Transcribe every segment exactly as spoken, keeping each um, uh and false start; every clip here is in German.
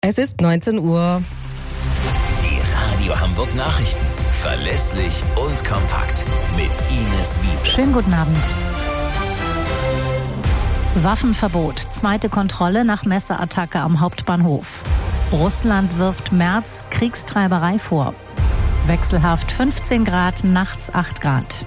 Es ist neunzehn Uhr. Die Radio Hamburg Nachrichten. Verlässlich und kompakt. Mit Ines Wiese. Schönen guten Abend. Waffenverbot. Zweite Kontrolle nach Messerattacke am Hauptbahnhof. Russland wirft Merz Kriegstreiberei vor. Wechselhaft fünfzehn Grad, nachts acht Grad.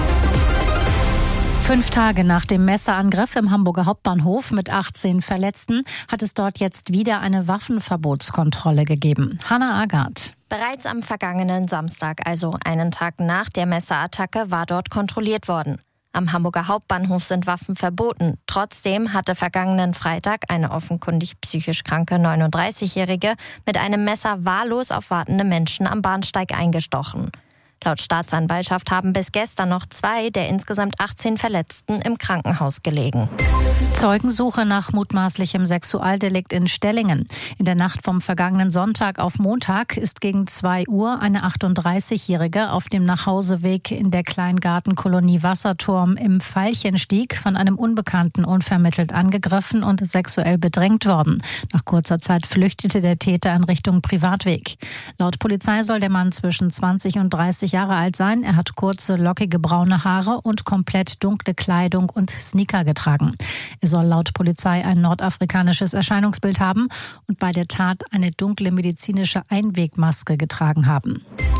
Fünf Tage nach dem Messerangriff im Hamburger Hauptbahnhof mit achtzehn Verletzten hat es dort jetzt wieder eine Waffenverbotskontrolle gegeben. Hannah Agard. Bereits am vergangenen Samstag, also einen Tag nach der Messerattacke, war dort kontrolliert worden. Am Hamburger Hauptbahnhof sind Waffen verboten. Trotzdem hatte vergangenen Freitag eine offenkundig psychisch kranke neununddreißigjährige mit einem Messer wahllos auf wartende Menschen am Bahnsteig eingestochen. Laut Staatsanwaltschaft haben bis gestern noch zwei der insgesamt achtzehn Verletzten im Krankenhaus gelegen. Zeugensuche nach mutmaßlichem Sexualdelikt in Stellingen. In der Nacht vom vergangenen Sonntag auf Montag ist gegen zwei Uhr eine achtunddreißigjährige auf dem Nachhauseweg in der Kleingartenkolonie Wasserturm im Veilchenstieg von einem Unbekannten unvermittelt angegriffen und sexuell bedrängt worden. Nach kurzer Zeit flüchtete der Täter in Richtung Privatweg. Laut Polizei soll der Mann zwischen zwanzig und dreißig Jahre alt sein. Er hat kurze, lockige braune Haare und komplett dunkle Kleidung und Sneaker getragen. Er soll laut Polizei ein nordafrikanisches Erscheinungsbild haben und bei der Tat eine dunkle medizinische Einwegmaske getragen haben.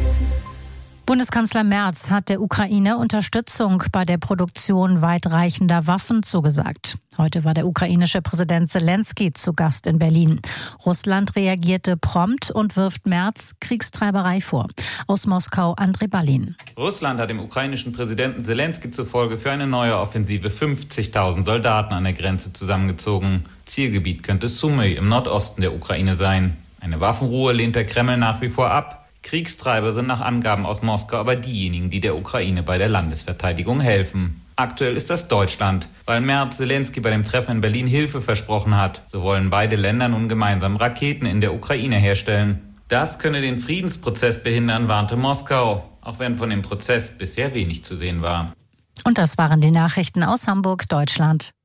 Bundeskanzler Merz hat der Ukraine Unterstützung bei der Produktion weitreichender Waffen zugesagt. Heute war der ukrainische Präsident Zelensky zu Gast in Berlin. Russland reagierte prompt und wirft Merz Kriegstreiberei vor. Aus Moskau Andrei Balin. Russland hat dem ukrainischen Präsidenten Zelensky zufolge für eine neue Offensive fünfzigtausend Soldaten an der Grenze zusammengezogen. Zielgebiet könnte Sumy im Nordosten der Ukraine sein. Eine Waffenruhe lehnt der Kreml nach wie vor ab. Kriegstreiber sind nach Angaben aus Moskau aber diejenigen, die der Ukraine bei der Landesverteidigung helfen. Aktuell ist das Deutschland. Weil Merz Zelensky bei dem Treffen in Berlin Hilfe versprochen hat, so wollen beide Länder nun gemeinsam Raketen in der Ukraine herstellen. Das könne den Friedensprozess behindern, warnte Moskau, auch wenn von dem Prozess bisher wenig zu sehen war. Und das waren die Nachrichten aus Hamburg, Deutschland.